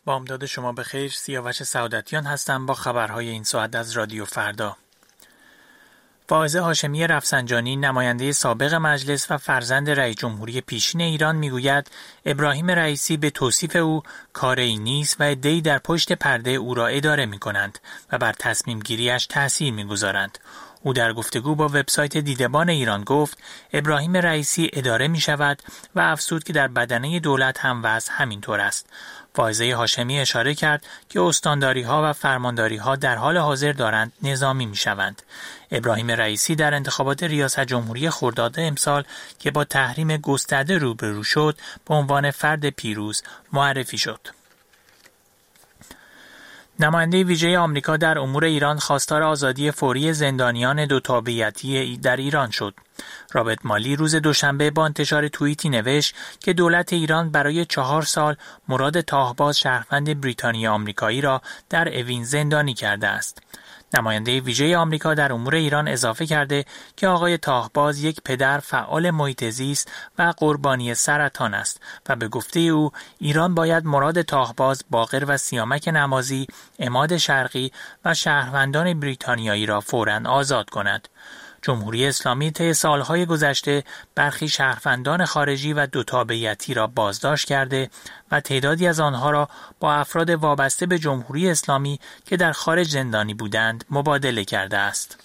با امداد شما بخیر، سیاوش سعادتیان هستم با خبرهای این ساعت از رادیو فردا. واعظ هاشمی رفسنجانی، نماینده سابق مجلس و فرزند رئیس جمهوری پیشین ایران میگوید ابراهیم رئیسی به توصیف او کاری نیست و عده‌ای در پشت پرده او را اداره می‌کنند و بر تصمیم گیریش تأثیر می‌گذارند. او در گفتگو با وبسایت دیدبان ایران گفت ابراهیم رئیسی اداره می شود و افزود که در بدنه دولت هم وضع همینطور است. واعظ هاشمی اشاره کرد که استانداری‌ها و فرمانداری‌ها در حال حاضر دارند نظامی می‌شوند. ابراهیم رئیسی در انتخابات ریاست جمهوری خرداد امسال که با تحریم گسترده روبرو شد، به عنوان فرد پیروز معرفی شد. نماینده ویژه آمریکا در امور ایران خواستار آزادی فوری زندانیان دو تابعیتی در ایران شد. رابرت مالی روز دوشنبه با انتشار توییتی نوشت که دولت ایران برای 4 سال مراد تاهباز شهروند بریتانیایی آمریکایی را در اوین زندانی کرده است. نماینده ویژه آمریکا در امور ایران اضافه کرده که آقای تاهباز یک پدر فعال محیط زیست و قربانی سرطان است و به گفته او ایران باید مراد تاهباز، باقر و سیامک نمازی، عماد شرقی و شهروندان بریتانیایی را فوراً آزاد کند. جمهوری اسلامی طی سالهای گذشته برخی شهروندان خارجی و دو تابعیتی را بازداشت کرده و تعدادی از آنها را با افراد وابسته به جمهوری اسلامی که در خارج زندانی بودند مبادله کرده است.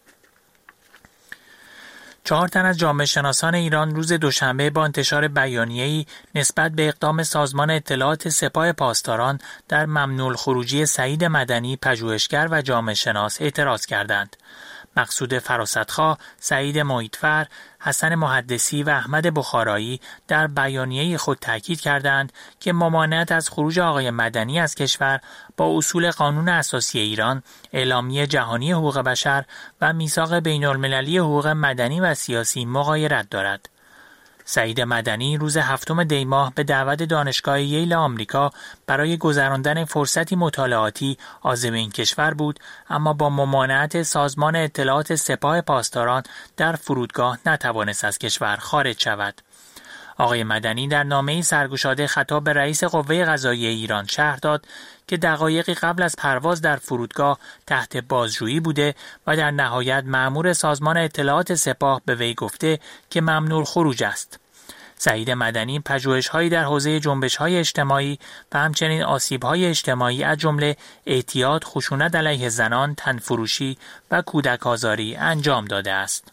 4 تن از جامعه شناسان ایران روز دوشنبه با انتشار بیانیه‌ای نسبت به اقدام سازمان اطلاعات سپاه پاسداران در ممنوع الخروجی سعید مدنی، پژوهشگر و جامعه شناس اعتراض کردند. مقصود فراستخواه، سعید محیطفر، حسن محدثی و احمد بخارایی در بیانیه خود تاکید کردند که ممانعت از خروج آقای مدنی از کشور با اصول قانون اساسی ایران، اعلامیه جهانی حقوق بشر و میثاق بین‌المللی حقوق مدنی و سیاسی مغایرت دارد. سعید مدنی روز 7 دی ماه به دعوت دانشگاه ییل آمریکا برای گذراندن فرصتی مطالعاتی عازم این کشور بود، اما با ممانعت سازمان اطلاعات سپاه پاسداران در فرودگاه نتوانست از کشور خارج شود. آقای مدنی در نامه‌ای سرگشاده خطاب به رئیس قوه قضاییه ایران شرح داد که دقایقی قبل از پرواز در فرودگاه تحت بازجویی بوده و در نهایت مأمور سازمان اطلاعات سپاه به وی گفته که ممنوع خروج است. سعید مدنی پژوهش‌هایی در حوزه جنبش‌های اجتماعی و همچنین آسیب‌های اجتماعی از جمله اعتیاد، خشونت علیه زنان، تنفروشی و کودک آزاری انجام داده است.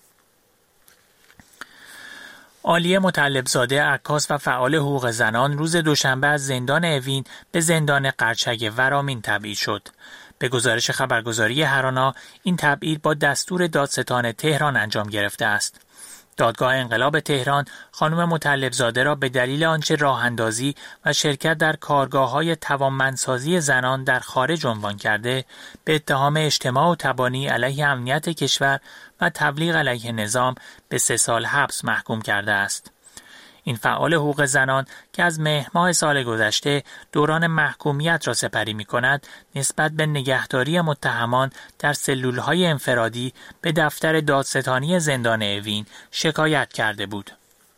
عالیه مطلبزاده، عکاس و فعال حقوق زنان روز دوشنبه از زندان اوین به زندان قرچک ورامین تبعید شد. به گزارش خبرگزاری هرانا، این تبعید با دستور دادستان تهران انجام گرفته است. دادگاه انقلاب تهران خانم مطلبزاده را به دلیل آنچه راه‌اندازی و شرکت در کارگاه‌های توانمندسازی زنان در خارج عنوان کرده، به اتهام اجتماع و تبانی علیه امنیت کشور و تبلیغ علیه نظام به 3 سال حبس محکوم کرده است. این فعال حقوق زنان که از مهر ماه سال گذشته دوران محکومیت را سپری می‌کند، نسبت به نگهداری متهمان در سلول‌های انفرادی به دفتر دادستانی زندان اوین شکایت کرده بود.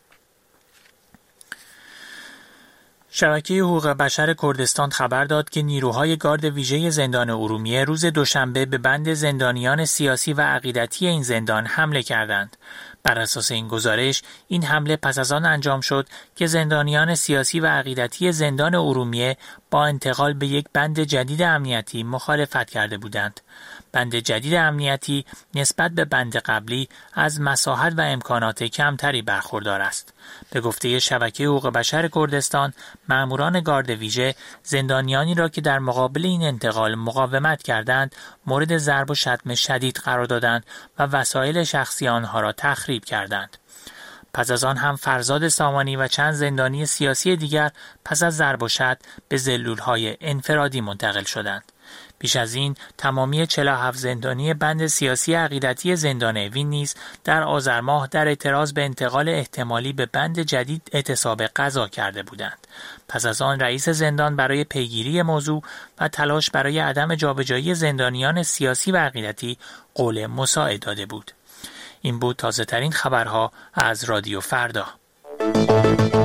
شبکه حقوق بشر کردستان خبر داد که نیروهای گارد ویژه زندان ارومیه روز دوشنبه به بند زندانیان سیاسی و عقیدتی این زندان حمله کردند. بر اساس این گزارش، این حمله پس از آن انجام شد که زندانیان سیاسی و عقیدتی زندان ارومیه با انتقال به یک بند جدید امنیتی مخالفت کرده بودند. بند جدید امنیتی نسبت به بند قبلی از مساحت و امکانات کمتری برخوردار است. به گفته شبکه حقوق بشر کردستان، ماموران گارد ویژه زندانیانی را که در مقابل این انتقال مقاومت کردند، مورد ضرب و شتم شدید قرار دادند و وسایل شخصی آنها را تخریب کردند. پس از آن هم فرزاد سامانی و چند زندانی سیاسی دیگر پس از ضرب و شتم به سلول‌های انفرادی منتقل شدند. پیش از این تمامی 47 زندانی بند سیاسی عقیدتی زندان اوین نیز در آذر ماه در اعتراض به انتقال احتمالی به بند جدید اعتصاب غذا کرده بودند. پس از آن رئیس زندان برای پیگیری موضوع و تلاش برای عدم جابجایی زندانیان سیاسی و عقیدتی قول مساعد داده بود. این بود تازه‌ترین خبرها از رادیو فردا.